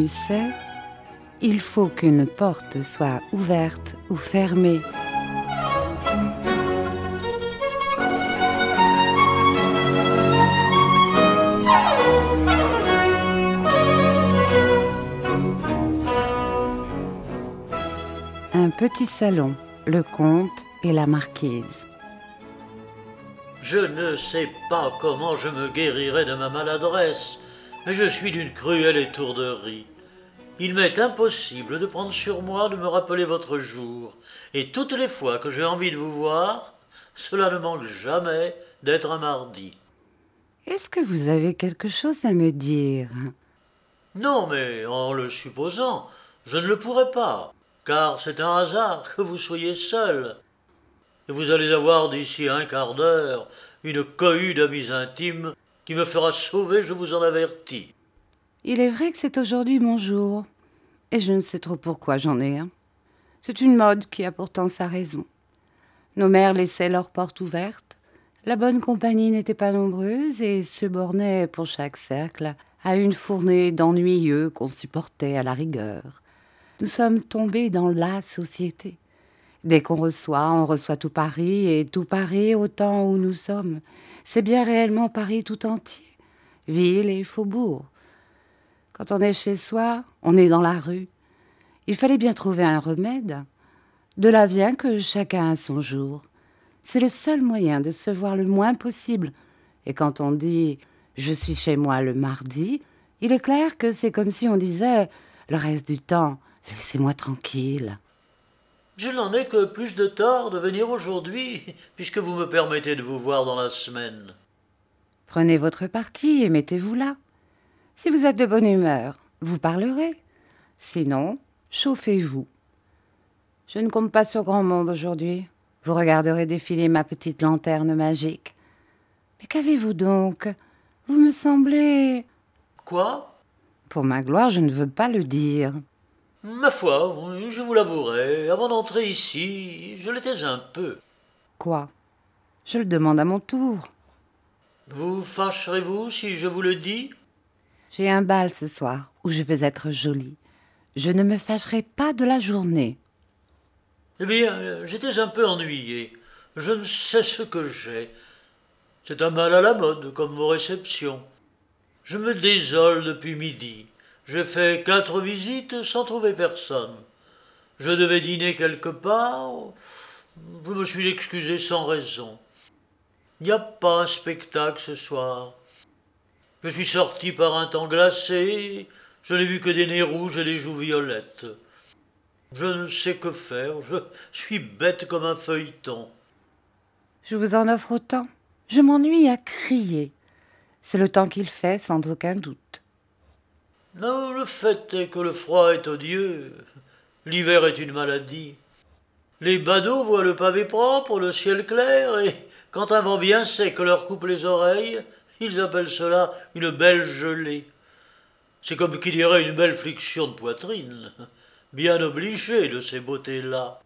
connu c'est « Il faut qu'une porte soit ouverte ou fermée ». Un petit salon, le comte et la marquise. Je ne sais pas comment je me guérirai de ma maladresse, mais je suis d'une cruelle étourderie. Il m'est impossible de prendre sur moi de me rappeler votre jour, et toutes les fois que j'ai envie de vous voir, cela ne manque jamais d'être un mardi. Est-ce que vous avez quelque chose à me dire ? Non, mais en le supposant, je ne le pourrai pas, car c'est un hasard que vous soyez seul. Et vous allez avoir d'ici un quart d'heure une cohue d'amis intimes qui me fera sauver, je vous en avertis. Il est vrai que c'est aujourd'hui mon jour, et je ne sais trop pourquoi j'en ai un. C'est une mode qui a pourtant sa raison. Nos mères laissaient leurs portes ouvertes, la bonne compagnie n'était pas nombreuse et se bornait pour chaque cercle à une fournée d'ennuyeux qu'on supportait à la rigueur. Nous sommes tombés dans la société. Dès qu'on reçoit, on reçoit tout Paris, et tout Paris au temps où nous sommes. C'est bien réellement Paris tout entier, ville et faubourg. Quand on est chez soi, on est dans la rue. Il fallait bien trouver un remède. De là vient que chacun a son jour. C'est le seul moyen de se voir le moins possible. Et quand on dit « je suis chez moi le mardi », il est clair que c'est comme si on disait « le reste du temps, laissez-moi tranquille ». Je n'en ai que plus de tort de venir aujourd'hui, puisque vous me permettez de vous voir dans la semaine. Prenez votre parti et mettez-vous là. Si vous êtes de bonne humeur, vous parlerez. Sinon, chauffez-vous. Je ne compte pas sur grand monde aujourd'hui. Vous regarderez défiler ma petite lanterne magique. Mais qu'avez-vous donc ? Vous me semblez... Quoi ? Pour ma gloire, je ne veux pas le dire. Ma foi, oui, je vous l'avouerai, avant d'entrer ici, je l'étais un peu. Quoi ? Je le demande à mon tour. Vous fâcherez-vous si je vous le dis ? J'ai un bal ce soir où je vais être jolie. Je ne me fâcherai pas de la journée. Eh bien, j'étais un peu ennuyé. Je ne sais ce que j'ai. C'est un mal à la mode, comme vos réceptions. Je me désole depuis midi. J'ai fait 4 visites sans trouver personne. Je devais dîner quelque part. Je me suis excusé sans raison. Il n'y a pas un spectacle ce soir. Je suis sorti par un temps glacé. Je n'ai vu que des nez rouges et des joues violettes. Je ne sais que faire. Je suis bête comme un feuilleton. Je vous en offre autant. Je m'ennuie à crier. C'est le temps qu'il fait, sans aucun doute. Non, le fait est que le froid est odieux. L'hiver est une maladie. Les badauds voient le pavé propre, le ciel clair, et quand un vent bien sec leur coupe les oreilles, ils appellent cela une belle gelée. C'est comme qui dirait une belle flexion de poitrine. Bien obligé de ces beautés-là.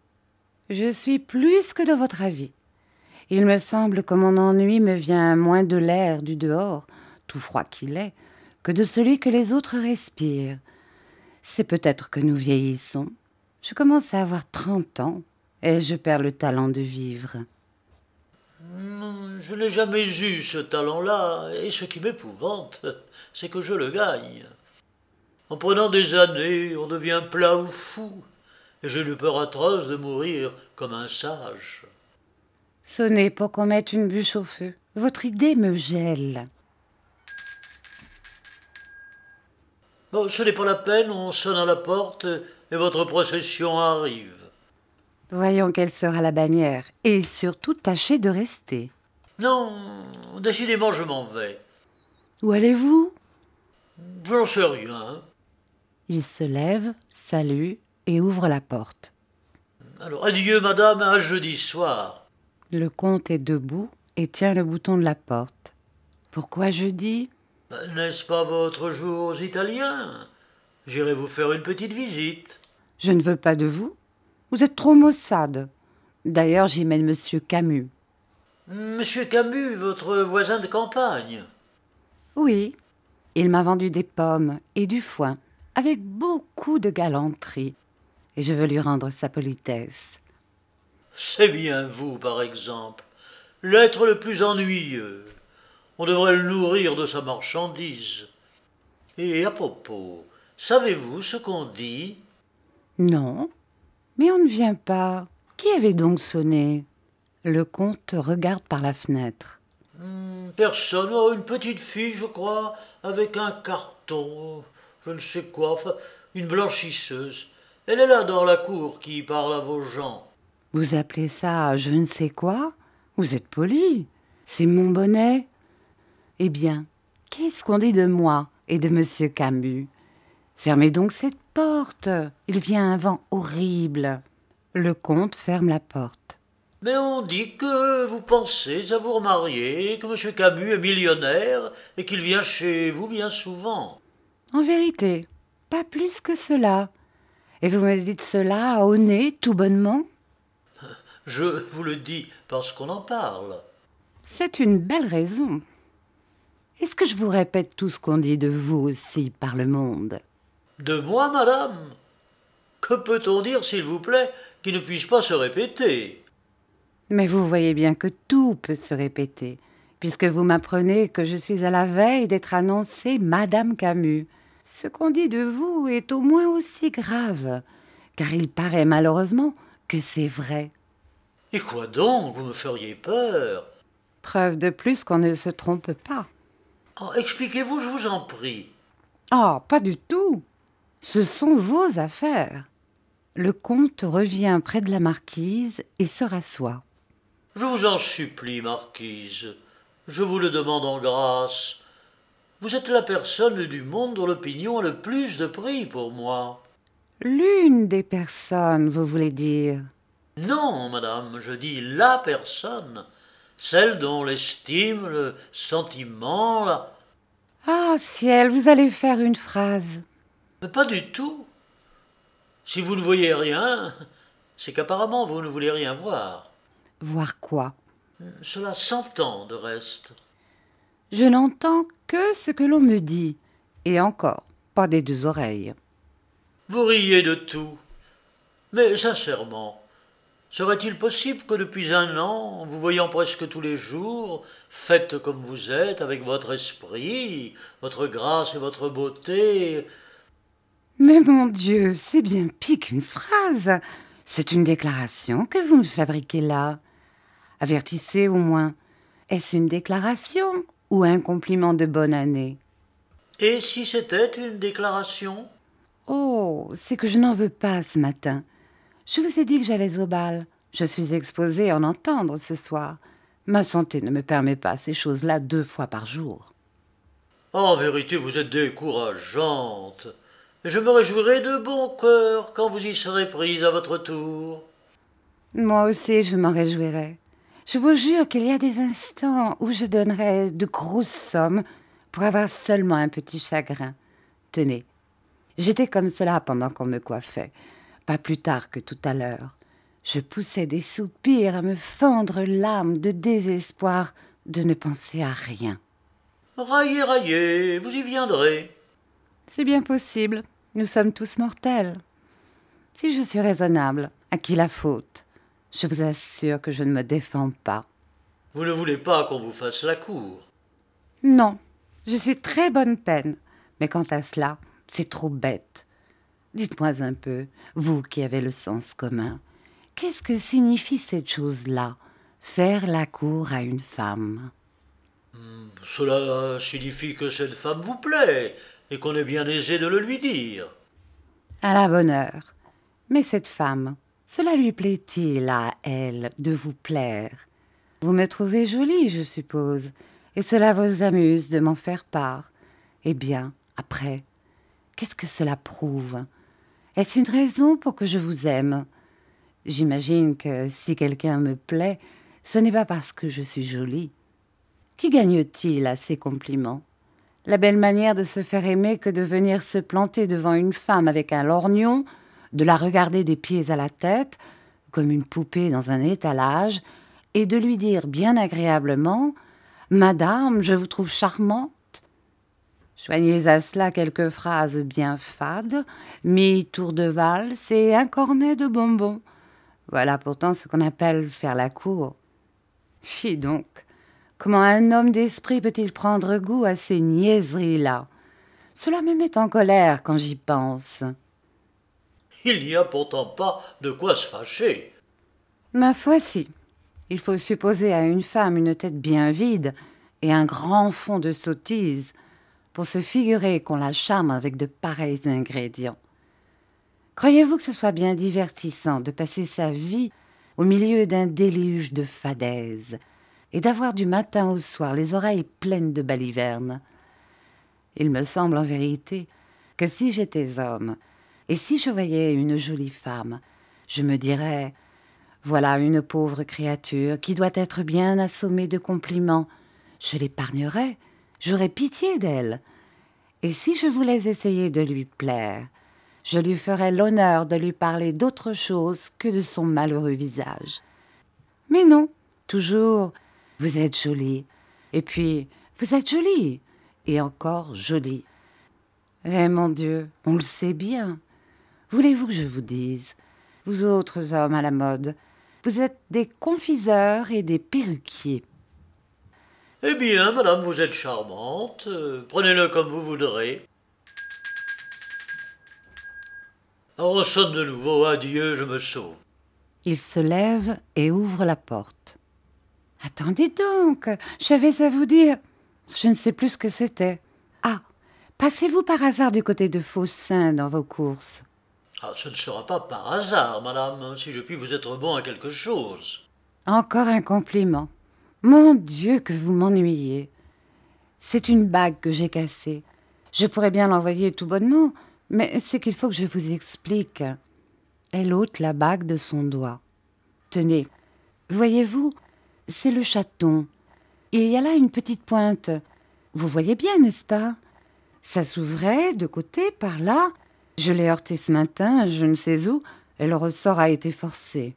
Je suis plus que de votre avis. Il me semble que mon ennui me vient moins de l'air du dehors, tout froid qu'il est, que de celui que les autres respirent. C'est peut-être que nous vieillissons. Je commence à avoir 30 ans et je perds le talent de vivre. Je n'ai jamais eu ce talent-là, et ce qui m'épouvante, c'est que je le gagne. En prenant des années, on devient plat ou fou, et j'ai eu peur atroce de mourir comme un sage. Sonnez pour qu'on mette une bûche au feu. Votre idée me gèle. Bon, ce n'est pas la peine, on sonne à la porte, et votre procession arrive. Voyons quelle sera la bannière, et surtout tâchez de rester. Non, décidément je m'en vais. Où allez-vous ? Je n'en sais rien. Il se lève, salue et ouvre la porte. Alors, adieu madame, à jeudi soir. Le comte est debout et tient le bouton de la porte. Pourquoi jeudi ? N'est-ce pas votre jour aux Italiens ? J'irai vous faire une petite visite. Je ne veux pas de vous. Vous êtes trop maussade. D'ailleurs, j'y mène monsieur Camus. Monsieur Camus, votre voisin de campagne. Oui, il m'a vendu des pommes et du foin. avec beaucoup de galanterie, et je veux lui rendre sa politesse. C'est bien vous, par exemple, l'être le plus ennuyeux. On devrait le nourrir de sa marchandise. Et à propos, savez-vous ce qu'on dit? Non, mais on ne vient pas. Qui avait donc sonné? Le comte regarde par la fenêtre. Personne. Oh, une petite fille, je crois, avec un carton, je ne sais quoi, enfin, une blanchisseuse. Elle est là dans la cour qui parle à vos gens. Vous appelez ça je ne sais quoi? Vous êtes poli. C'est mon bonnet. Eh bien, qu'est-ce qu'on dit de moi et de monsieur Camus? Fermez donc cette porte. Il vient un vent horrible. Le comte ferme la porte. Mais on dit que vous pensez à vous remarier, que M. Camus est millionnaire et qu'il vient chez vous bien souvent. En vérité, pas plus que cela. Et vous me dites cela au nez, tout bonnement? Je vous le dis parce qu'on en parle. C'est une belle raison. Est-ce que je vous répète tout ce qu'on dit de vous aussi par le monde? De moi, madame? Que peut-on dire, s'il vous plaît, qui ne puisse pas se répéter? Mais vous voyez bien que tout peut se répéter, puisque vous m'apprenez que je suis à la veille d'être annoncée Madame Camus. Ce qu'on dit de vous est au moins aussi grave, car il paraît malheureusement que c'est vrai. Et quoi donc? Vous me feriez peur. Preuve de plus qu'on ne se trompe pas. Oh, expliquez-vous, je vous en prie. Oh, pas du tout. Ce sont vos affaires. Le comte revient près de la marquise et se rassoit. Je vous en supplie, marquise. Je vous le demande en grâce. Vous êtes la personne du monde dont l'opinion a le plus de prix pour moi. L'une des personnes, vous voulez dire? Non, madame, je dis la personne. Celle dont l'estime, le sentiment, la... Ah, ciel, vous allez faire une phrase. Mais pas du tout. Si vous ne voyez rien, c'est qu'apparemment vous ne voulez rien voir. Voir quoi? Cela s'entend de reste. Je n'entends que ce que l'on me dit, et encore, pas des deux oreilles. Vous riez de tout. Mais sincèrement, serait-il possible que depuis un an, vous voyant presque tous les jours, faite comme vous êtes, avec votre esprit, votre grâce et votre beauté... Mais mon Dieu, c'est bien pis qu'une phrase. C'est une déclaration que vous me fabriquez là. Avertissez au moins. Est-ce une déclaration ou un compliment de bonne année? Et si c'était une déclaration? Oh, c'est que je n'en veux pas ce matin. Je vous ai dit que j'allais au bal. Je suis exposée à en entendre ce soir. Ma santé ne me permet pas ces choses-là 2 fois par jour. En vérité, vous êtes décourageante. Et je me réjouirai de bon cœur quand vous y serez prise à votre tour. Moi aussi, je m'en réjouirais. Je vous jure qu'il y a des instants où je donnerais de grosses sommes pour avoir seulement un petit chagrin. Tenez, j'étais comme cela pendant qu'on me coiffait, pas plus tard que tout à l'heure. Je poussais des soupirs à me fendre l'âme de désespoir de ne penser à rien. Raillez, raillez, vous y viendrez. C'est bien possible, nous sommes tous mortels. Si je suis raisonnable, à qui la faute? Je vous assure que je ne me défends pas. Vous ne voulez pas qu'on vous fasse la cour. Non, je suis très bonne peine, mais quant à cela, c'est trop bête. Dites-moi un peu, vous qui avez le sens commun, qu'est-ce que signifie cette chose-là, faire la cour à une femme? Cela signifie que cette femme vous plaît, et qu'on est bien aisé de le lui dire. À la bonne heure. Mais cette femme, cela lui plaît-il à elle de vous plaire? Vous me trouvez jolie, je suppose, et cela vous amuse de m'en faire part. Eh bien, après, qu'est-ce que cela prouve? Est-ce une raison pour que je vous aime? J'imagine que si quelqu'un me plaît, ce n'est pas parce que je suis jolie. Qui gagne-t-il à ces compliments? La belle manière de se faire aimer que de venir se planter devant une femme avec un lorgnon, de la regarder des pieds à la tête, comme une poupée dans un étalage, et de lui dire bien agréablement « Madame, je vous trouve charmante ». Joignez à cela quelques phrases bien fades, mi-tour de valse et un cornet de bonbons. Voilà pourtant ce qu'on appelle faire la cour. Fi donc, comment un homme d'esprit peut-il prendre goût à ces niaiseries-là? Cela me met en colère quand j'y pense. Il n'y a pourtant pas de quoi se fâcher. Ma foi si. Il faut supposer à une femme une tête bien vide et un grand fond de sottise pour se figurer qu'on la charme avec de pareils ingrédients. Croyez-vous que ce soit bien divertissant de passer sa vie au milieu d'un déluge de fadaises et d'avoir du matin au soir les oreilles pleines de balivernes? Il me semble en vérité que si j'étais homme et si je voyais une jolie femme, je me dirais « Voilà une pauvre créature qui doit être bien assommée de compliments. Je l'épargnerais, j'aurais pitié d'elle. Et si je voulais essayer de lui plaire, je lui ferais l'honneur de lui parler d'autre chose que de son malheureux visage. Mais non, toujours, vous êtes jolie. Et puis, vous êtes jolie. Et encore jolie. Eh mon Dieu, on le sait bien. Voulez-vous que je vous dise, vous autres hommes à la mode, vous êtes des confiseurs et des perruquiers. Eh bien, madame, vous êtes charmante. Prenez-le comme vous voudrez. On sonne de nouveau. Adieu, je me sauve. Il se lève et ouvre la porte. Attendez donc, j'avais à vous dire. Je ne sais plus ce que c'était. Ah, passez-vous par hasard du côté de Faussin dans vos courses? Ah, ce ne sera pas par hasard, madame, si je puis vous être bon à quelque chose. Encore un compliment. Mon Dieu, que vous m'ennuyez. C'est une bague que j'ai cassée. Je pourrais bien l'envoyer tout bonnement, mais c'est qu'il faut que je vous explique. Elle ôte la bague de son doigt. Tenez, voyez-vous, c'est le chaton. Il y a là une petite pointe. Vous voyez bien, n'est-ce pas? Ça s'ouvrait de côté, par là. Je l'ai heurté ce matin, je ne sais où, et le ressort a été forcé.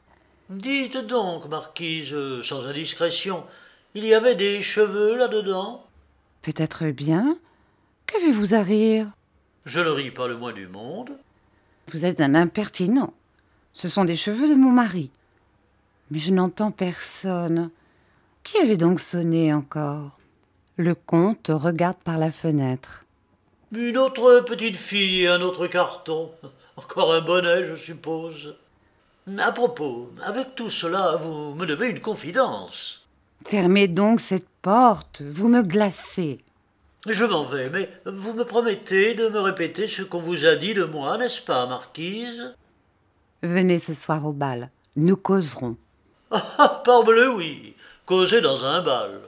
Dites donc, marquise, sans indiscrétion, il y avait des cheveux là-dedans? Peut-être bien. Qu'avez-vous à rire? Je ne ris pas le moins du monde. Vous êtes un impertinent. Ce sont des cheveux de mon mari. Mais je n'entends personne. Qui avait donc sonné encore? Le comte regarde par la fenêtre. Une autre petite fille et un autre carton. Encore un bonnet, je suppose. À propos, avec tout cela, vous me devez une confidence. Fermez donc cette porte, vous me glacez. Je m'en vais, mais vous me promettez de me répéter ce qu'on vous a dit de moi, n'est-ce pas, marquise? Venez ce soir au bal, nous causerons. Ah, parbleu, oui, causer dans un bal.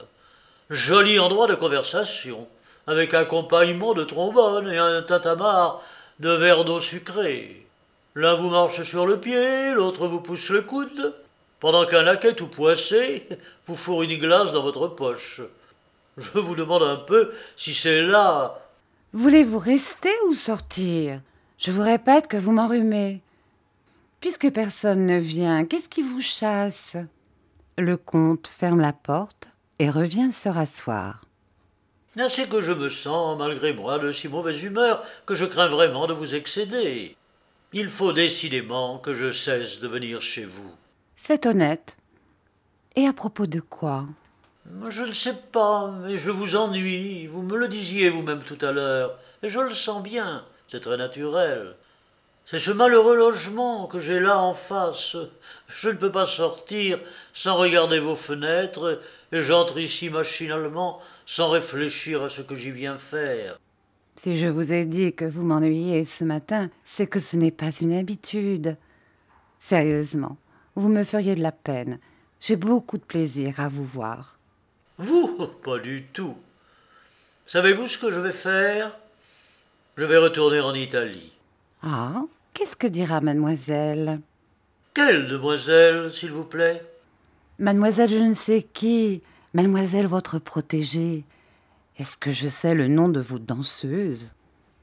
Joli endroit de conversation, avec accompagnement de trombone et un tintamarre de verre d'eau sucrée. L'un vous marche sur le pied, l'autre vous pousse le coude, pendant qu'un laquais tout poissé vous fourre une glace dans votre poche. Je vous demande un peu si c'est là. Voulez-vous rester ou sortir? Je vous répète que vous m'enrhumez. Puisque personne ne vient, qu'est-ce qui vous chasse? Le comte ferme la porte et revient se rasseoir. C'est que je me sens, malgré moi, de si mauvaise humeur que je crains vraiment de vous excéder. Il faut décidément que je cesse de venir chez vous. C'est honnête. Et à propos de quoi? Je ne sais pas, mais je vous ennuie. Vous me le disiez vous-même tout à l'heure, et je le sens bien, c'est très naturel. C'est ce malheureux logement que j'ai là en face. Je ne peux pas sortir sans regarder vos fenêtres, et j'entre ici machinalement sans réfléchir à ce que j'y viens faire. Si je vous ai dit que vous m'ennuyez ce matin, c'est que ce n'est pas une habitude. Sérieusement, vous me feriez de la peine. J'ai beaucoup de plaisir à vous voir. Vous, pas du tout. Savez-vous ce que je vais faire? Je vais retourner en Italie. Ah, qu'est-ce que dira mademoiselle? Quelle demoiselle, s'il vous plaît? Mademoiselle je ne sais qui, mademoiselle votre protégée. Est-ce que je sais le nom de vos danseuses?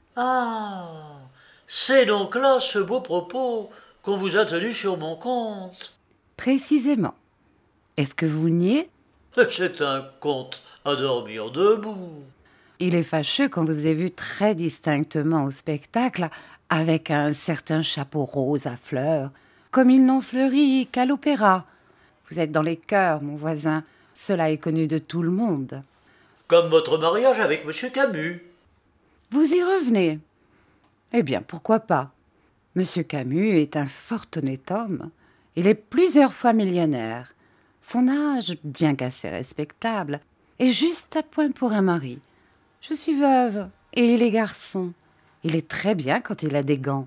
Ah, c'est donc là ce beau propos qu'on vous a tenu sur mon compte. Précisément. Est-ce que vous niez? C'est un conte à dormir debout. Il est fâcheux qu'on vous ait vu très distinctement au spectacle, avec un certain chapeau rose à fleurs, comme ils n'ont fleuri qu'à l'opéra. Vous êtes dans les chœurs, mon voisin. Cela est connu de tout le monde. Comme votre mariage avec M. Camus. Vous y revenez. Eh bien, pourquoi pas? Monsieur Camus est un fort honnête homme. Il est plusieurs fois millionnaire. Son âge, bien qu'assez respectable, est juste à point pour un mari. Je suis veuve et il est garçon. Il est très bien quand il a des gants.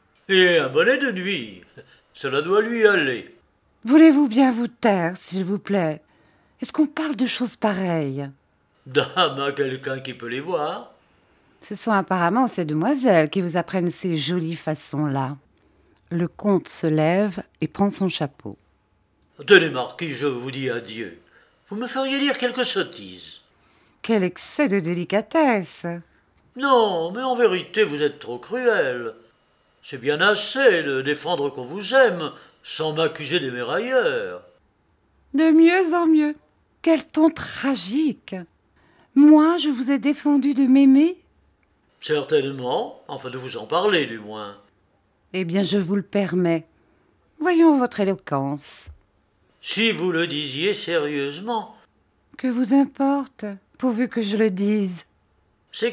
Et un bonnet de nuit. Cela doit lui aller. Voulez-vous bien vous taire, s'il vous plaît? Est-ce qu'on parle de choses pareilles? Dame à quelqu'un qui peut les voir. Ce sont apparemment ces demoiselles qui vous apprennent ces jolies façons-là. Le comte se lève et prend son chapeau. Tenez, marquis, je vous dis adieu. Vous me feriez dire quelques sottises. Quel excès de délicatesse! Non, mais en vérité, vous êtes trop cruel. C'est bien assez de défendre qu'on vous aime, sans m'accuser d'aimer ailleurs. De mieux en mieux. Quel ton tragique! Moi, je vous ai défendu de m'aimer? Certainement, enfin de vous en parler du moins. Eh bien, je vous le permets. Voyons votre éloquence. Si vous le disiez sérieusement, Que vous importe, pourvu que je le dise. c'est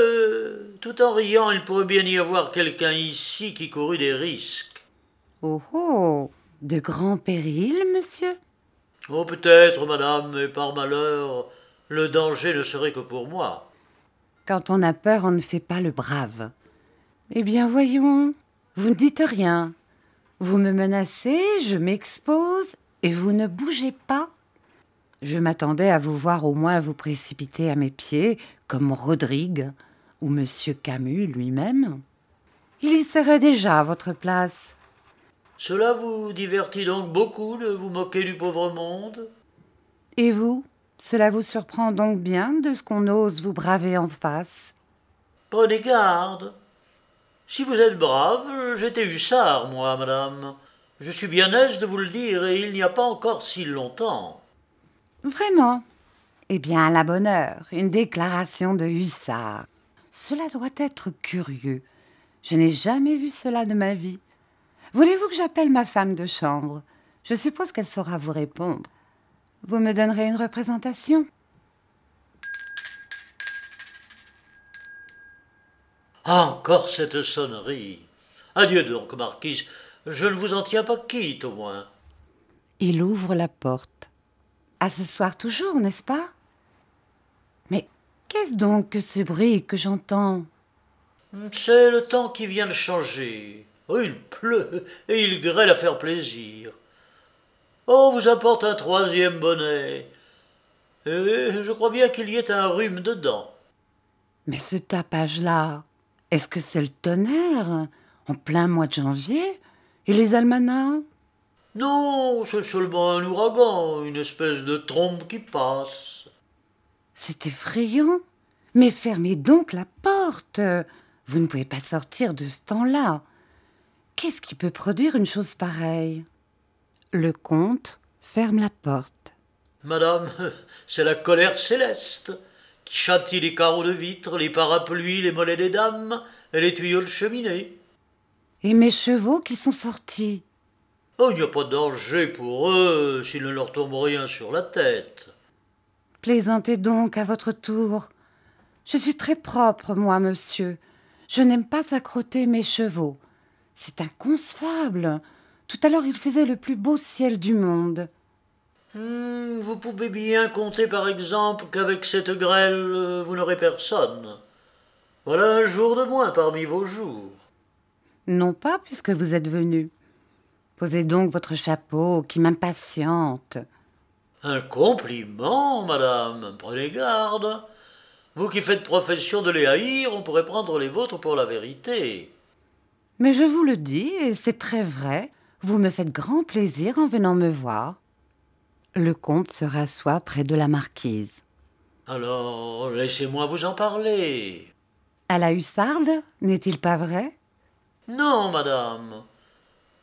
que, tout en riant, il pourrait bien y avoir quelqu'un ici qui courut des risques. Oh oh! De grands périls, monsieur? Oh, peut-être, madame, mais par malheur, le danger ne serait que pour moi. Quand on a peur, on ne fait pas le brave. Eh bien, voyons, vous ne dites rien. Vous me menacez, je m'expose, et vous ne bougez pas. Je m'attendais à vous voir au moins vous précipiter à mes pieds, comme Rodrigue ou Monsieur Camus lui-même. Il y serait déjà à votre place. Cela vous divertit donc beaucoup de vous moquer du pauvre monde? Et vous, cela vous surprend donc bien de ce qu'on ose vous braver en face? Prenez garde. Si vous êtes brave, j'étais hussard, moi, madame. Je suis bien aise de vous le dire, et il n'y a pas encore si longtemps. Vraiment? Eh bien, à la bonne heure, une déclaration de hussard. Cela doit être curieux. Je n'ai jamais vu cela de ma vie. Voulez-vous que j'appelle ma femme de chambre? Je suppose qu'elle saura vous répondre. Vous me donnerez une représentation? Encore cette sonnerie. Adieu donc, marquise. Je ne vous en tiens pas quitte, au moins. Il ouvre la porte. À ce soir toujours, n'est-ce pas? Mais qu'est-ce donc que ce bruit que j'entends? C'est le temps qui vient de changer. Oh, il pleut, et il grêle à faire plaisir. Oh, vous apporte un troisième bonnet. Et je crois bien qu'il y ait un rhume dedans. Mais ce tapage-là, est-ce que c'est le tonnerre, en plein mois de janvier? Et les almanachs? Non, c'est seulement un ouragan, une espèce de trombe qui passe. C'est effrayant. Mais fermez donc la porte. Vous ne pouvez pas sortir de ce temps-là. Qu'est-ce qui peut produire une chose pareille? Le comte ferme la porte. Madame, c'est la colère céleste qui châtie les carreaux de vitre, les parapluies, les mollets des dames et les tuyaux de cheminée. Et mes chevaux qui sont sortis? Oh, il n'y a pas de danger pour eux s'il ne leur tombe rien sur la tête. Plaisantez donc à votre tour. Je suis très propre, moi, monsieur. Je n'aime pas accrotter mes chevaux. C'est inconcevable. Tout à l'heure, il faisait le plus beau ciel du monde. Vous pouvez bien compter par exemple qu'avec cette grêle, vous n'aurez personne. Voilà un jour de moins parmi vos jours. Non pas puisque vous êtes venu. Posez donc votre chapeau qui m'impatiente. Un compliment, madame, prenez garde. Vous qui faites profession de les haïr, on pourrait prendre les vôtres pour la vérité. Mais je vous le dis, et c'est très vrai, vous me faites grand plaisir en venant me voir. Le comte se rassoit près de la marquise. Alors, laissez-moi vous en parler. À la hussarde, n'est-il pas vrai? Non, madame.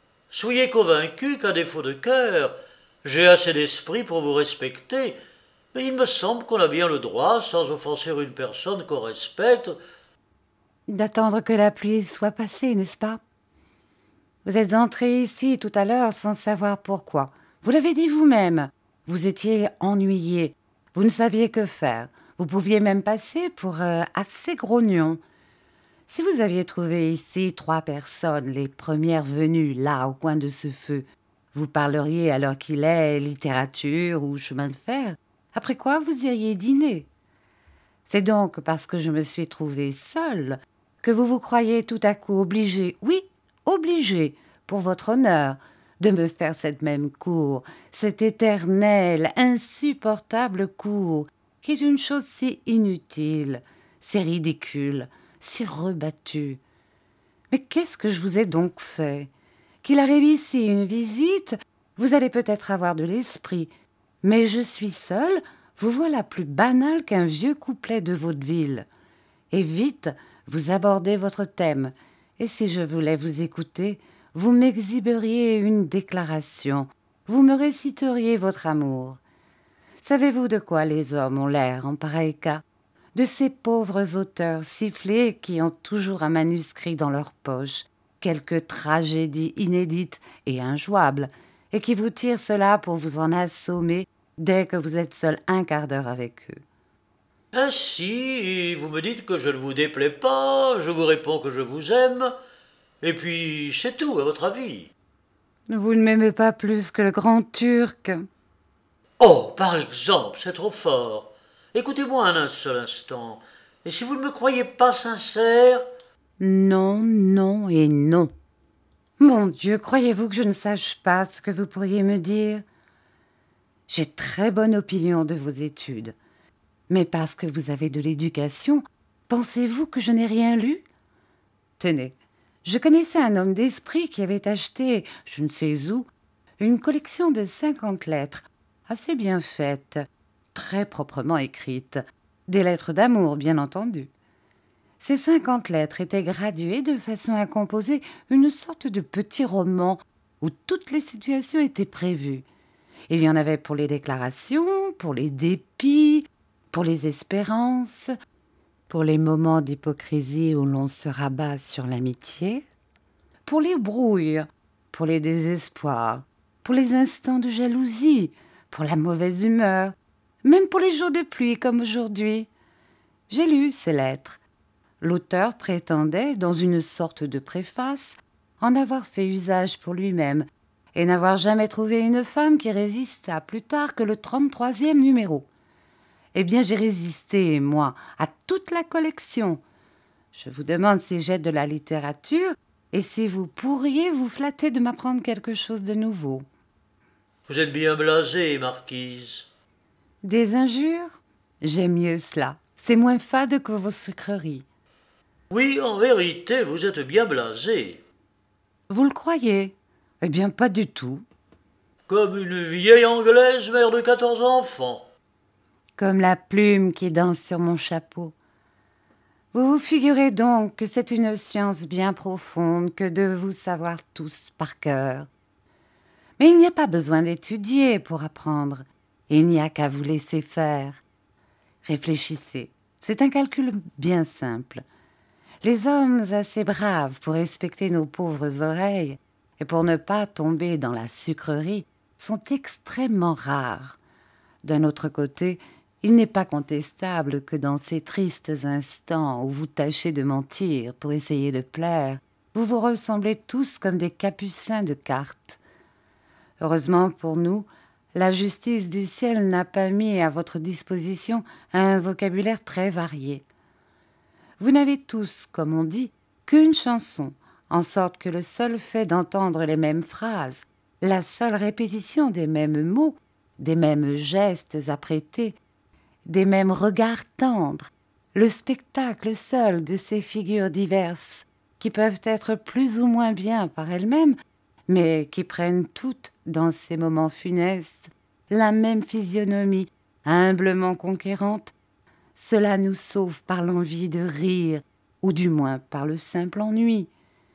Soyez convaincue qu'à défaut de cœur, j'ai assez d'esprit pour vous respecter, Mais il me semble qu'on a bien le droit, sans offenser une personne qu'on respecte, d'attendre que la pluie soit passée, n'est-ce pas? Vous êtes entré ici tout à l'heure sans savoir pourquoi. Vous l'avez dit vous-même. Vous étiez ennuyé. Vous ne saviez que faire. Vous pouviez même passer pour assez grognon. Si vous aviez trouvé ici 3 personnes, les premières venues, là, au coin de ce feu, vous parleriez à l'heure qu'il est littérature ou chemin de fer. Après quoi, vous iriez dîner. C'est donc parce que je me suis trouvée seule que vous vous croyez tout à coup obligé, oui, obligé, pour votre honneur, de me faire cette même cour, cette éternelle, insupportable cour, qui est une chose si inutile, si ridicule, si rebattue. Mais qu'est-ce que je vous ai donc fait? Qu'il arrive ici une visite, vous allez peut-être avoir de l'esprit, mais je suis seule, vous voilà plus banal qu'un vieux couplet de vaudeville. Et vite, vous abordez votre thème, et si je voulais vous écouter, vous m'exhiberiez une déclaration, vous me réciteriez votre amour. Savez-vous de quoi les hommes ont l'air en pareil cas? De ces pauvres auteurs sifflés qui ont toujours un manuscrit dans leur poche, quelque tragédie inédite et injouable, et qui vous tirent cela pour vous en assommer dès que vous êtes seul un quart d'heure avec eux. ainsi vous me dites que je ne vous déplais pas, je vous réponds que je vous aime, et puis c'est tout, à votre avis. Vous ne m'aimez pas plus que le grand Turc. Oh, par exemple, c'est trop fort. Écoutez-moi un seul instant, et si vous ne me croyez pas sincère, Non, non et non. Mon Dieu, croyez-vous que je ne sache pas ce que vous pourriez me dire? J'ai très bonne opinion de vos études. Mais parce que vous avez de l'éducation, pensez-vous que je n'ai rien lu? Tenez, je connaissais un homme d'esprit qui avait acheté, je ne sais où, une collection de 50 lettres, assez bien faites, très proprement écrites, des lettres d'amour, bien entendu. Ces 50 lettres étaient graduées de façon à composer une sorte de petit roman où toutes les situations étaient prévues. Il y en avait pour les déclarations, pour les dépits, pour les espérances, pour les moments d'hypocrisie où l'on se rabat sur l'amitié, pour les brouilles, pour les désespoirs, pour les instants de jalousie, pour la mauvaise humeur, même pour les jours de pluie comme aujourd'hui. J'ai lu ces lettres. L'auteur prétendait, dans une sorte de préface, en avoir fait usage pour lui-même et n'avoir jamais trouvé une femme qui résistât plus tard que le 33e numéro. Eh bien, j'ai résisté, moi, à toute la collection. Je vous demande si j'ai de la littérature et si vous pourriez vous flatter de m'apprendre quelque chose de nouveau. vous êtes bien blasée, marquise. Des injures? J'aime mieux cela. C'est moins fade que vos sucreries. Oui, en vérité, vous êtes bien blasée. Vous le croyez? Eh bien, pas du tout. Comme une vieille Anglaise, mère de 14 enfants. Comme la plume qui danse sur mon chapeau. Vous vous figurez donc que c'est une science bien profonde que de vous savoir tous par cœur. Mais il n'y a pas besoin d'étudier pour apprendre. Il n'y a qu'à vous laisser faire. Réfléchissez. C'est un calcul bien simple. Les hommes assez braves pour respecter nos pauvres oreilles et pour ne pas tomber dans la sucrerie sont extrêmement rares. D'un autre côté, il n'est pas contestable que dans ces tristes instants où vous tâchez de mentir pour essayer de plaire, vous vous ressemblez tous comme des capucins de cartes. Heureusement pour nous, la justice du ciel n'a pas mis à votre disposition un vocabulaire très varié. Vous n'avez tous, comme on dit, qu'une chanson, en sorte que le seul fait d'entendre les mêmes phrases, la seule répétition des mêmes mots, des mêmes gestes apprêtés, des mêmes regards tendres, le spectacle seul de ces figures diverses, qui peuvent être plus ou moins bien par elles-mêmes, mais qui prennent toutes, dans ces moments funestes, la même physionomie, humblement conquérante, cela nous sauve par l'envie de rire, ou du moins par le simple ennui.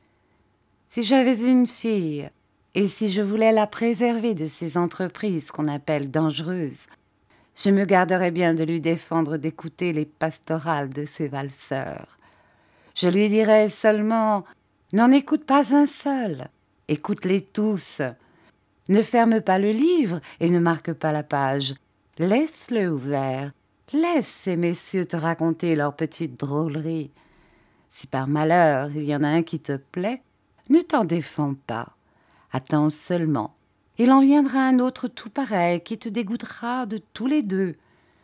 Si j'avais une fille, et si je voulais la préserver de ces entreprises qu'on appelle dangereuses, Je me garderai bien de lui défendre d'écouter les pastorales de ces valseurs. Je lui dirai seulement « N'en écoute pas un seul, écoute-les tous. Ne ferme pas le livre et ne marque pas la page. Laisse-le ouvert. Laisse ces messieurs te raconter leurs petites drôleries. Si par malheur il y en a un qui te plaît, ne t'en défends pas. Attends seulement. Il en viendra un autre tout pareil qui te dégoûtera de tous les deux.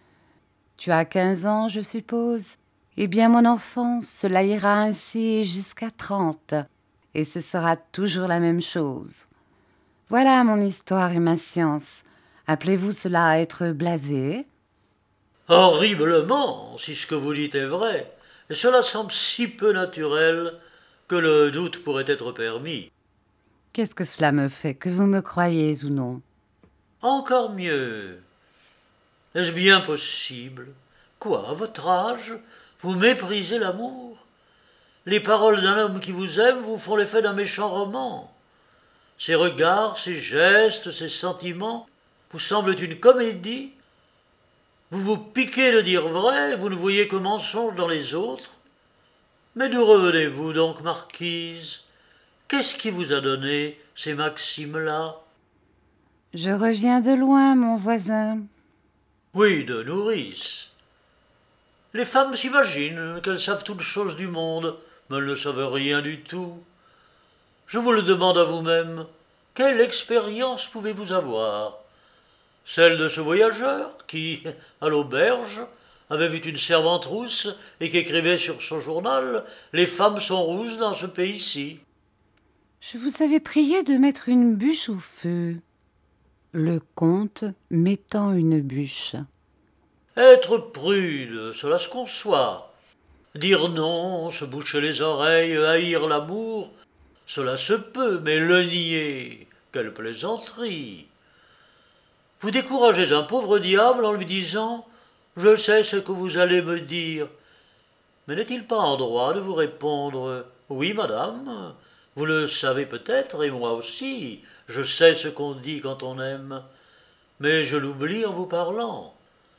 Tu as 15 ans, je suppose. Eh bien, mon enfant, cela ira ainsi jusqu'à 30, et ce sera toujours la même chose. Voilà mon histoire et ma science. Appelez-vous cela être blasé? Horriblement, si ce que vous dites est vrai, et cela semble si peu naturel que le doute pourrait être permis. Qu'est-ce que cela me fait, que vous me croyez ou non? Encore mieux. Est-ce bien possible? Quoi, à votre âge, vous méprisez l'amour? Les paroles d'un homme qui vous aime vous font l'effet d'un méchant roman. Ses regards, ses gestes, ses sentiments vous semblent une comédie. Vous vous piquez de dire vrai, vous ne voyez que mensonge dans les autres. Mais d'où revenez-vous donc, marquise? Qu'est-ce qui vous a donné ces maximes-là? Je reviens de loin, mon voisin. Oui, de nourrice. Les femmes s'imaginent qu'elles savent toutes choses du monde, mais elles ne savent rien du tout. Je vous le demande à vous-même. Quelle expérience pouvez-vous avoir? Celle de ce voyageur qui, à l'auberge, avait vu une servante rousse et qui écrivait sur son journal « Les femmes sont rousses dans ce pays-ci ». Je vous avais prié de mettre une bûche au feu. Le comte mettant une bûche. Être prude, cela se conçoit. Dire non, se boucher les oreilles, haïr l'amour, cela se peut, mais le nier, quelle plaisanterie! Vous découragez un pauvre diable en lui disant « Je sais ce que vous allez me dire ». Mais n'est-il pas en droit de vous répondre « Oui, madame, vous le savez peut-être, et moi aussi, je sais ce qu'on dit quand on aime, mais je l'oublie en vous parlant.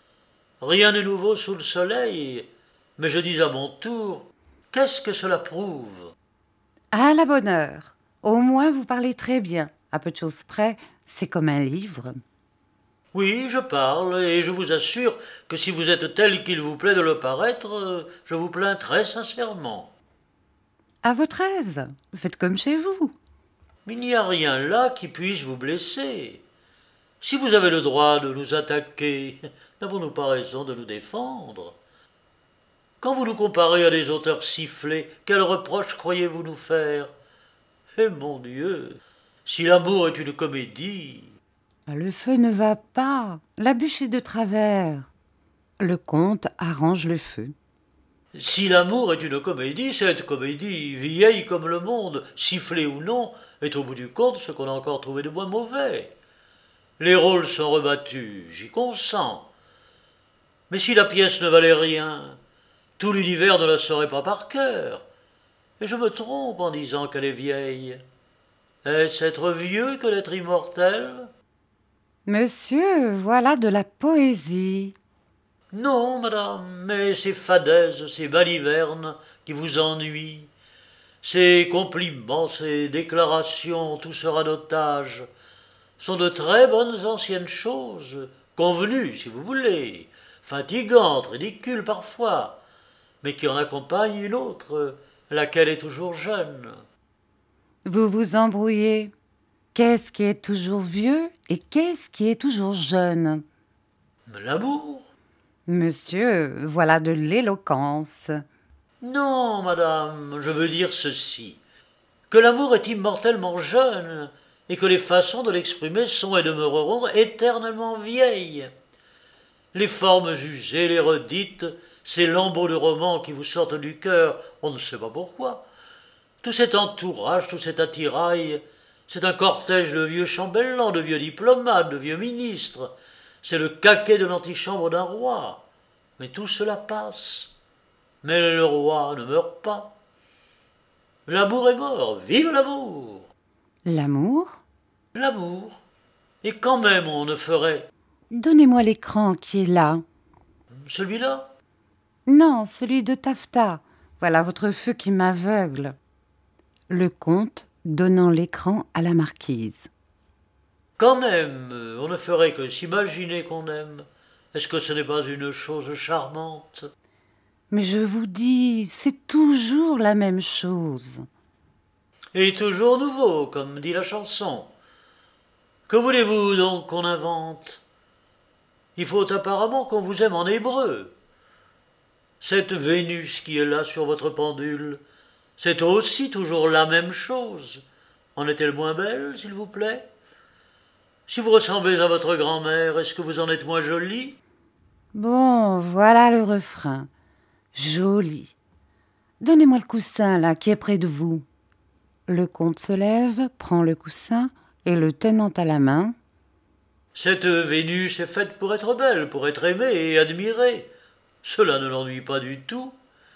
Rien n'est nouveau sous le soleil, mais je dis à mon tour « Qu'est-ce que cela prouve ?» À la bonne heure. Au moins vous parlez très bien. À peu de choses près, c'est comme un livre. Oui, je parle, et je vous assure que si vous êtes tel qu'il vous plaît de le paraître, je vous plains très sincèrement. À votre aise. Faites comme chez vous. Il n'y a rien là qui puisse vous blesser. Si vous avez le droit de nous attaquer, n'avons-nous pas raison de nous défendre? Quand vous nous comparez à des auteurs sifflés, quels reproches croyez-vous nous faire? Eh mon Dieu, si l'amour est une comédie, Le feu ne va pas. La bûche est de travers. Le comte arrange le feu. si l'amour est une comédie, cette comédie, vieille comme le monde, sifflée ou non, est au bout du compte ce qu'on a encore trouvé de moins mauvais. Les rôles sont rebattus, j'y consens. Mais si la pièce ne valait rien, tout l'univers ne la saurait pas par cœur. Et je me trompe en disant qu'elle est vieille. Est-ce être vieux que d'être immortel? Monsieur, voilà de la poésie. Non, madame, mais ces fadaises, ces balivernes qui vous ennuient, ces compliments, ces déclarations, tout ce radotage, sont de très bonnes anciennes choses, convenues, si vous voulez, fatigantes, ridicules parfois, mais qui en accompagnent une autre, laquelle est toujours jeune. Vous vous embrouillez. Qu'est-ce qui est toujours vieux et qu'est-ce qui est toujours jeune? L'amour? Monsieur, voilà de l'éloquence. Non, madame, je veux dire ceci, que l'amour est immortellement jeune, et que les façons de l'exprimer sont et demeureront éternellement vieilles. Les formes usées, les redites, ces lambeaux de romans qui vous sortent du cœur, on ne sait pas pourquoi. Tout cet entourage, tout cet attirail, c'est un cortège de vieux chambellans, de vieux diplomates, de vieux ministres. C'est le caquet de l'antichambre d'un roi. Mais tout cela passe. Mais le roi ne meurt pas. L'amour est mort. Vive l'amour! L'amour? L'amour. Et quand même on ne ferait Donnez-moi l'écran qui est là. Celui-là? Non, celui de taffetas. Voilà votre feu qui m'aveugle. Le comte donnant l'écran à la marquise. Quand même, on ne ferait que s'imaginer qu'on aime. Est-ce que ce n'est pas une chose charmante? Mais je vous dis, c'est toujours la même chose. Et toujours nouveau, comme dit la chanson. Que voulez-vous donc qu'on invente? Il faut apparemment qu'on vous aime en hébreu. Cette Vénus qui est là sur votre pendule, c'est aussi toujours la même chose. En est-elle moins belle, s'il vous plaît? Si vous ressemblez à votre grand-mère, est-ce que vous en êtes moins jolie? Bon, voilà le refrain. Joli. Donnez-moi le coussin, là, qui est près de vous. Le comte se lève, prend le coussin et le tenant à la main. Cette Vénus est faite pour être belle, pour être aimée et admirée. Cela ne l'ennuie pas du tout.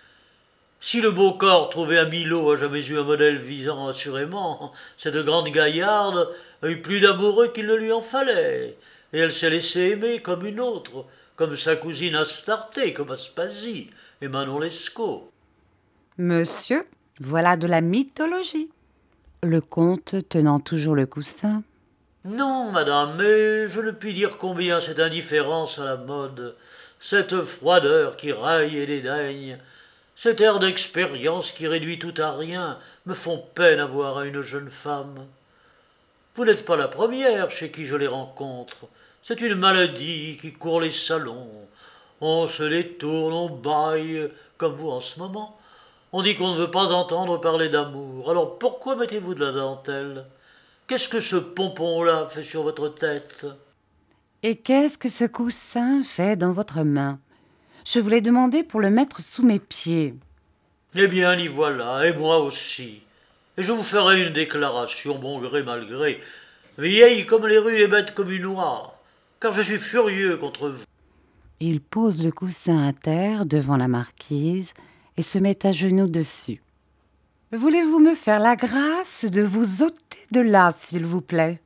Si le beau corps trouvé à Milo a jamais eu un modèle visant assurément, cette grande gaillarde a eu plus d'amoureux qu'il ne lui en fallait, et elle s'est laissée aimer comme une autre, comme sa cousine Astarté, comme Aspasie et Manon Lescaut. Monsieur, voilà de la mythologie. Le comte tenant toujours le coussin. Non, madame, mais je ne puis dire combien cette indifférence à la mode, cette froideur qui raille et dédaigne, cet air d'expérience qui réduit tout à rien, me font peine à voir à une jeune femme. Vous n'êtes pas la première chez qui je les rencontre. C'est une maladie qui court les salons. On se détourne, on bâille, comme vous en ce moment. On dit qu'on ne veut pas entendre parler d'amour. Alors pourquoi mettez-vous de la dentelle? Qu'est-ce que ce pompon-là fait sur votre tête? Et qu'est-ce que ce coussin fait dans votre main? Je vous l'ai demandé pour le mettre sous mes pieds. Eh bien, l'y voilà, et moi aussi. Et je vous ferai une déclaration, bon gré mal gré, vieille comme les rues et bête comme une oie, car je suis furieux contre vous. Il pose le coussin à terre devant la marquise et se met à genoux dessus. Voulez-vous me faire la grâce de vous ôter de là, s'il vous plaît?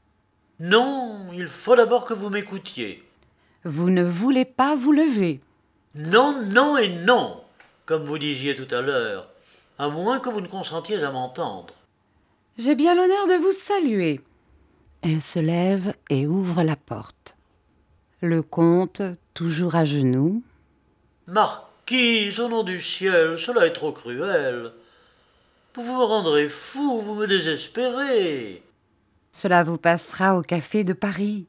Non, il faut d'abord que vous m'écoutiez. Vous ne voulez pas vous lever. Non, non et non, comme vous disiez tout à l'heure, à moins que vous ne consentiez à m'entendre. J'ai bien l'honneur de vous saluer. Elle se lève et ouvre la porte. Le comte, toujours à genoux. Marquise, au nom du ciel, cela est trop cruel. Vous me rendrez fou, vous me désespérez. Cela vous passera au café de Paris.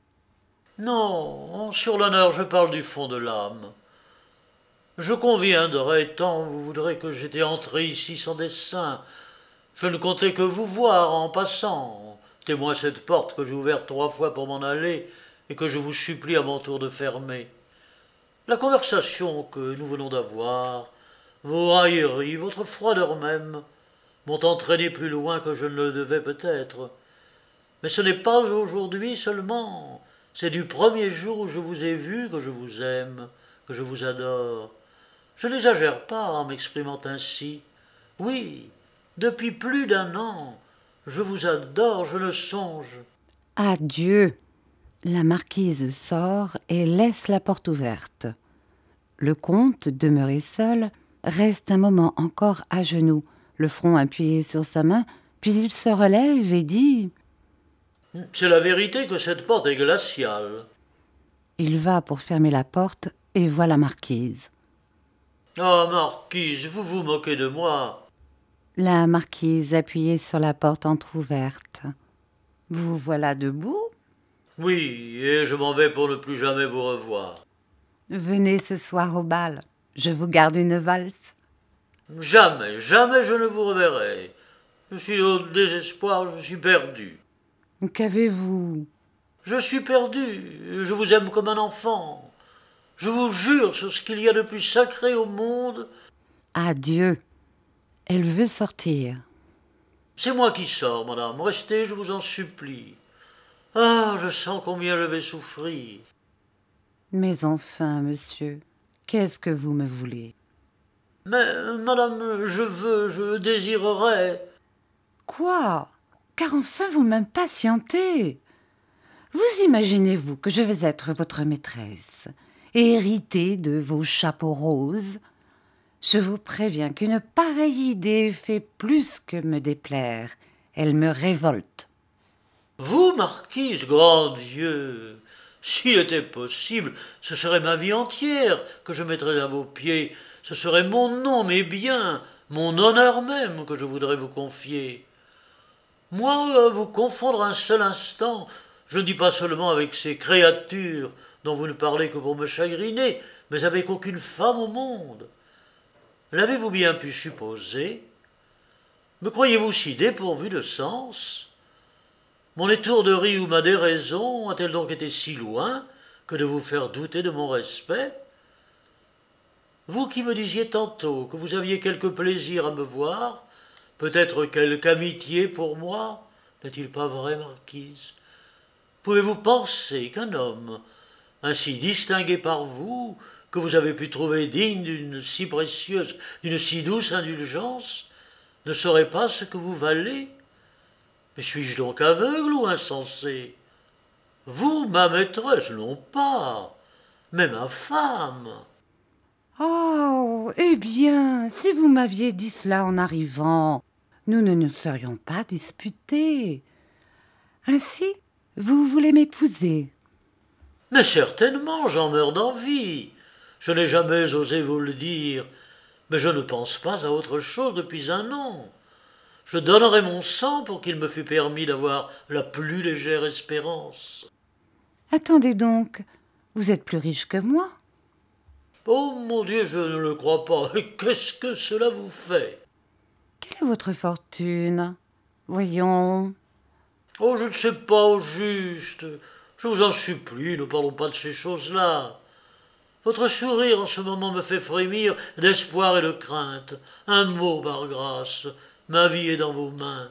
Non, sur l'honneur, je parle du fond de l'âme. Je conviendrai tant vous voudrez que j'étais entré ici sans dessein. Je ne comptais que vous voir en passant, témoin cette porte que j'ai ouverte 3 fois pour m'en aller et que je vous supplie à mon tour de fermer. La conversation que nous venons d'avoir, vos railleries, votre froideur même, m'ont entraîné plus loin que je ne le devais peut-être. Mais ce n'est pas aujourd'hui seulement, c'est du premier jour où je vous ai vu que je vous aime, que je vous adore. Je n'exagère pas en m'exprimant ainsi. Oui, depuis plus d'1 an, je vous adore, je le songe. Adieu. La marquise sort et laisse la porte ouverte. Le comte, demeuré seul, reste un moment encore à genoux, le front appuyé sur sa main, puis il se relève et dit « C'est la vérité que cette porte est glaciale. Il va pour fermer la porte et voit la marquise. Ah, marquise, vous vous moquez de moi. La marquise appuyée sur la porte entr'ouverte. Vous voilà debout? Oui, et je m'en vais pour ne plus jamais vous revoir. Venez ce soir au bal. Je vous garde une valse. Jamais, jamais je ne vous reverrai. Je suis au désespoir, je suis perdu. Qu'avez-vous? Je suis perdu, je vous aime comme un enfant. Je vous jure sur ce qu'il y a de plus sacré au monde. Adieu. Elle veut sortir. C'est moi qui sors, madame. Restez, je vous en supplie. Ah, je sens combien je vais souffrir. Mais enfin, monsieur, qu'est-ce que vous me voulez? Mais, madame, je désirerais. Quoi? Car enfin vous m'impatientez. Vous imaginez-vous que je vais être votre maîtresse et hériter de vos chapeaux roses? Je vous préviens qu'une pareille idée fait plus que me déplaire. Elle me révolte. Vous, marquise, grand Dieu, s'il était possible, ce serait ma vie entière que je mettrais à vos pieds. Ce serait mon nom, mes biens, mon honneur même que je voudrais vous confier. Moi, vous confondre un seul instant, je ne dis pas seulement avec ces créatures dont vous ne parlez que pour me chagriner, mais avec aucune femme au monde. L'avez-vous bien pu supposer? Me croyez-vous si dépourvu de sens? Mon étourderie ou ma déraison a-t-elle donc été si loin que de vous faire douter de mon respect? Vous qui me disiez tantôt que vous aviez quelque plaisir à me voir, peut-être quelque amitié pour moi, n'est-il pas vrai, marquise? Pouvez-vous penser qu'un homme, ainsi distingué par vous, que vous avez pu trouver digne d'une si précieuse, d'une si douce indulgence, ne saurait pas ce que vous valez? Mais suis-je donc aveugle ou insensé? Vous, ma maîtresse, non pas, mais ma femme. Oh, eh bien, si vous m'aviez dit cela en arrivant, nous ne nous serions pas disputés. Ainsi, vous voulez m'épouser? Mais certainement, j'en meurs d'envie. Je n'ai jamais osé vous le dire, mais je ne pense pas à autre chose depuis un an. Je donnerais mon sang pour qu'il me fût permis d'avoir la plus légère espérance. Attendez donc, vous êtes plus riche que moi. Oh mon Dieu, je ne le crois pas. Et qu'est-ce que cela vous fait? Quelle est votre fortune? Voyons. Oh, je ne sais pas au juste. Je vous en supplie, ne parlons pas de ces choses-là. Votre sourire en ce moment me fait frémir d'espoir et de crainte. Un mot, par grâce. Ma vie est dans vos mains.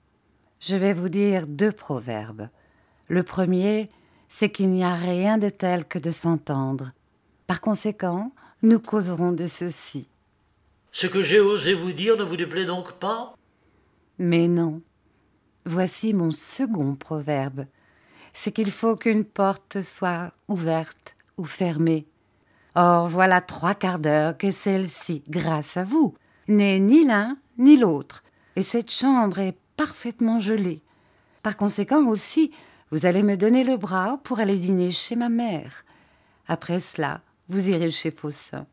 Je vais vous dire 2 proverbes. Le premier, c'est qu'il n'y a rien de tel que de s'entendre. Par conséquent, nous causerons de ceci. Ce que j'ai osé vous dire ne vous déplaît donc pas? Mais non. Voici mon second proverbe. C'est qu'il faut qu'une porte soit ouverte ou fermée. Or, voilà 3/4 d'heure que celle-ci, grâce à vous, n'est ni l'un ni l'autre. Et cette chambre est parfaitement gelée. Par conséquent aussi, vous allez me donner le bras pour aller dîner chez ma mère. Après cela, vous irez chez Faussin.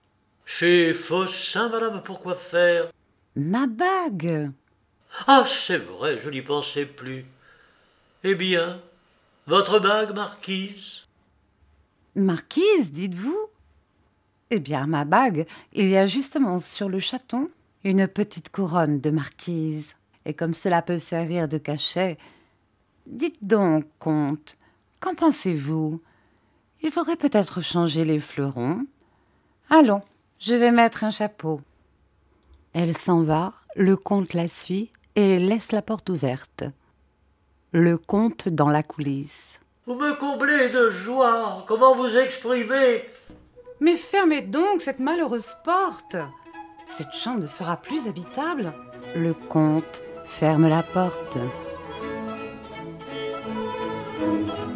Chez Faussin, madame, pourquoi faire? Ma bague! Ah, c'est vrai, je n'y pensais plus. Eh bien, votre bague, marquise? Marquise, dites-vous? Eh bien, ma bague, il y a justement sur le chaton une petite couronne de marquise. Et comme cela peut servir de cachet, dites donc, comte, qu'en pensez-vous? Il faudrait peut-être changer les fleurons. Allons, je vais mettre un chapeau. Elle s'en va, le comte la suit et laisse la porte ouverte. Le comte dans la coulisse. Vous me comblez de joie. Comment vous exprimer? Mais fermez donc cette malheureuse porte. Cette chambre ne sera plus habitable. Le comte ferme la porte.